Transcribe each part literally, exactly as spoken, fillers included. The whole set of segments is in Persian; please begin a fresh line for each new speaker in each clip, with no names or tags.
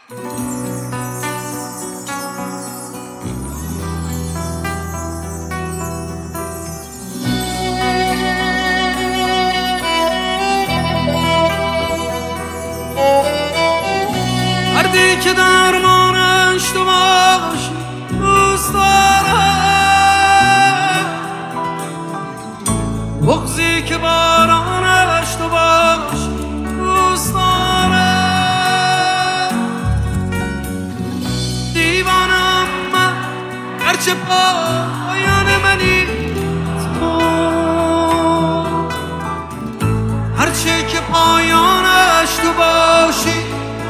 مردی که درمانش تو باشی دوست دارم، بغضی که بارانش تو باشی دوست دارم. دیوانم من هرچه پایان منی تو، هرچه که پایانش تو باشی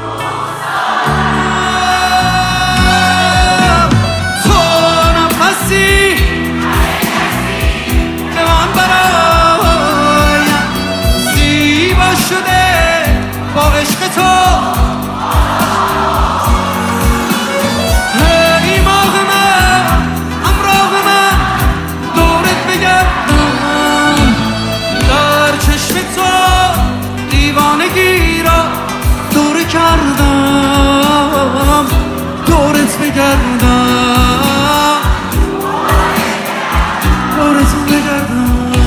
با عشق تو. هی ماه من همراه من دورت بگردم، در چشم تو دیوانگی را دور کردم، دورت بگردم، دورت بگردم.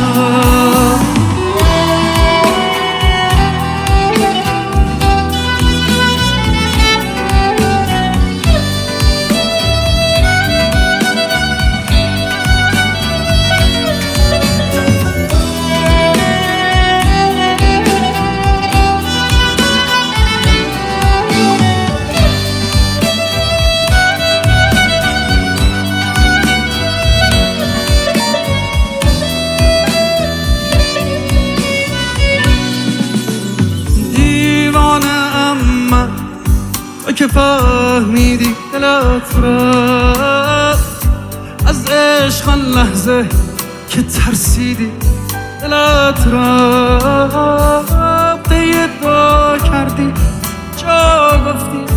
که فهمیدی دلت رفت از عشق، آن لحظه که ترسیدی دلت رفت، ادعا کردی جا گفتی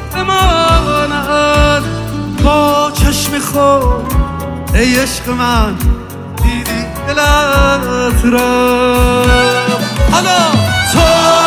بماند، با چشم خود ای عشق من دیدی دلت رفت. حالا تو